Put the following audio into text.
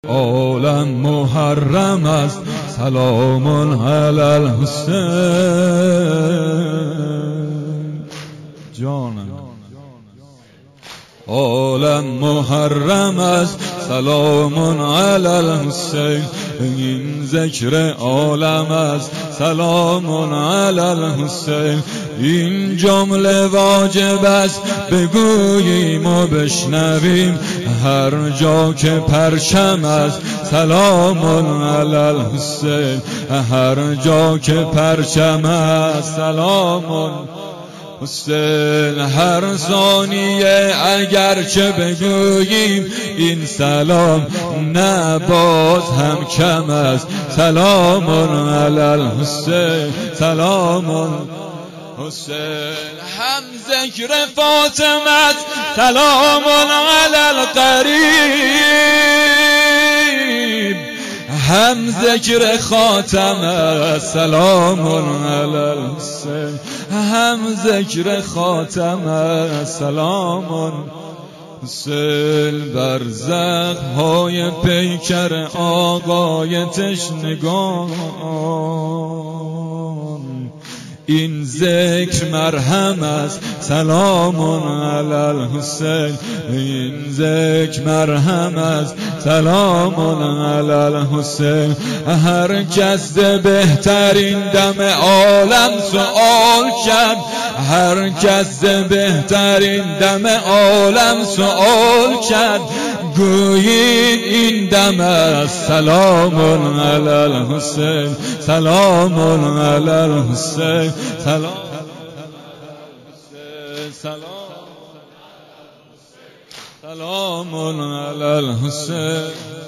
عالم محرم است سلام علی الحسین جانم. عالم محرم است سلام علی الحسین، این ذکر عالم است سلام علی الحسین. این جمله واجب است بگوییم و بشنویم، هر جا که پرچم است سلام علی الحسین، هر جا که پرچم است سلام حسین. هر ثانیه اگرچه بگوییم این سلام، نه باز هم کم است سلام علی الحسین، سلام حسین. هم ذکر فاطمه سلام علی القریب، هم ذکر خاتمه سلام علی الحسین، هم ذکر خاتمه سلام حسین. بر زخم‌های پیکر آقای تشنگان این ذکر مرهم است سلام علی الحسین، این ذکر مرهم است سلام علی الحسین. هر کس بهترین دم عالم سؤال کرد، هر کس بهترین دم عالم سؤال کرد، گویین این دم است سلام علی الحسین، سلام علی الحسین، سلام سلام علی الحسین.